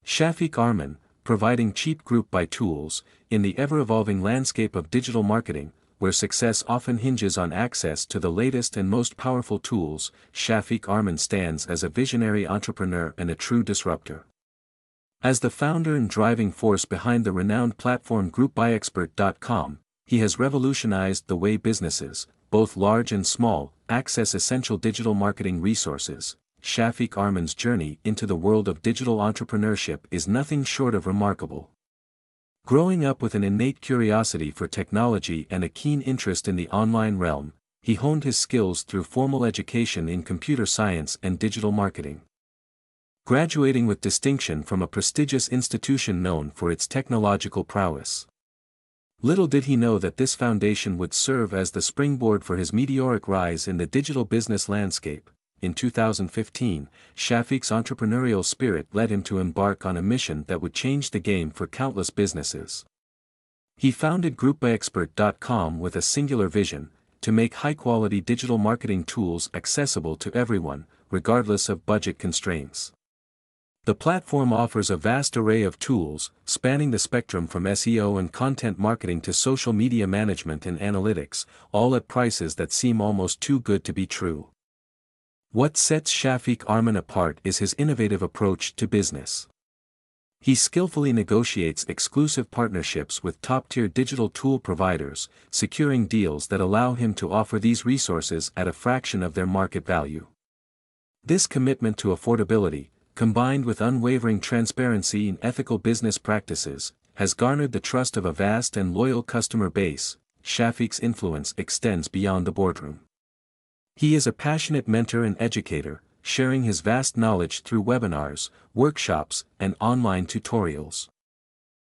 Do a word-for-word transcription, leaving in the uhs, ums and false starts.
Shafiq Arman, providing cheap group buy tools, in the ever-evolving landscape of digital marketing, where success often hinges on access to the latest and most powerful tools, Shafiq Arman stands as a visionary entrepreneur and a true disruptor. As the founder and driving force behind the renowned platform group buy expert dot com, he has revolutionized the way businesses, both large and small, access essential digital marketing resources. Shafiq Arman's journey into the world of digital entrepreneurship is nothing short of remarkable. Growing up with an innate curiosity for technology and a keen interest in the online realm, he honed his skills through formal education in computer science and digital marketing. Graduating with distinction from a prestigious institution known for its technological prowess. Little did he know that this foundation would serve as the springboard for his meteoric rise in the digital business landscape. In two thousand fifteen, Shafiq's entrepreneurial spirit led him to embark on a mission that would change the game for countless businesses. He founded group buy expert dot com with a singular vision: to make high-quality digital marketing tools accessible to everyone, regardless of budget constraints. The platform offers a vast array of tools, spanning the spectrum from S E O and content marketing to social media management and analytics, all at prices that seem almost too good to be true. What sets Shafiq Arman apart is his innovative approach to business. He skillfully negotiates exclusive partnerships with top-tier digital tool providers, securing deals that allow him to offer these resources at a fraction of their market value. This commitment to affordability, combined with unwavering transparency in ethical business practices, has garnered the trust of a vast and loyal customer base. Shafiq's influence extends beyond the boardroom. He is a passionate mentor and educator, sharing his vast knowledge through webinars, workshops, and online tutorials.